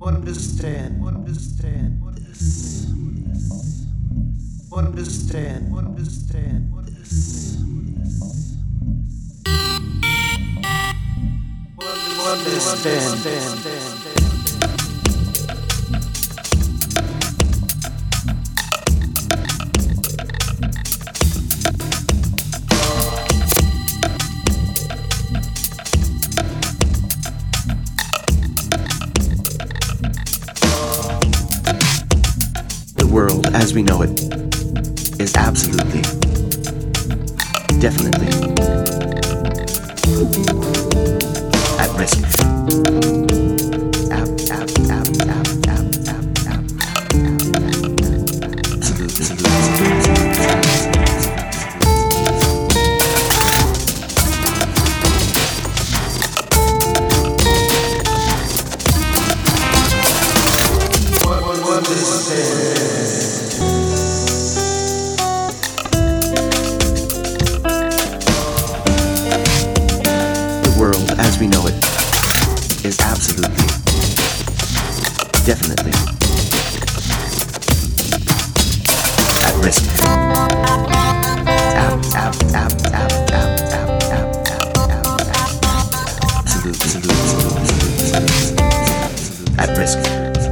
understand this. Understand this. Understand. The world as we know it is absolutely, definitely at risk. The world as we know it is absolutely, definitely at risk. At risk.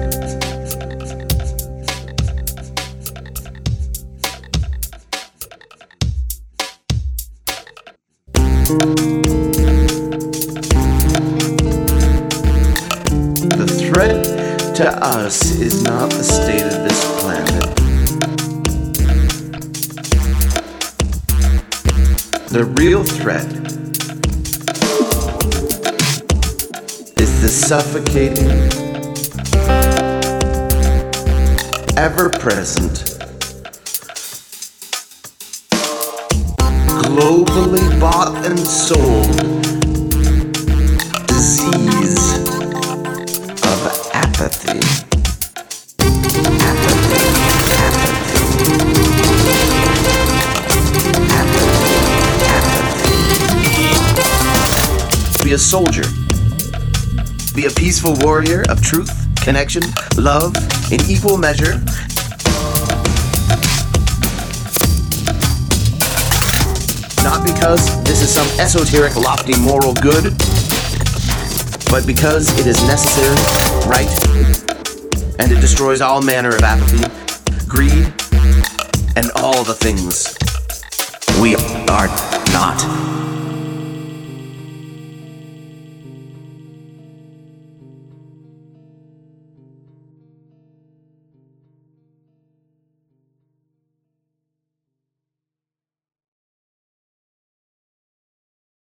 The threat to us is not the state of this planet. The real threat is the suffocating, ever-present, globally bought and sold disease of apathy. Be a soldier. Be a peaceful warrior of truth, connection, love, in equal measure. Not because this is some esoteric, lofty moral good, but because it is necessary, right, and it destroys all manner of apathy, greed, and all the things we are not.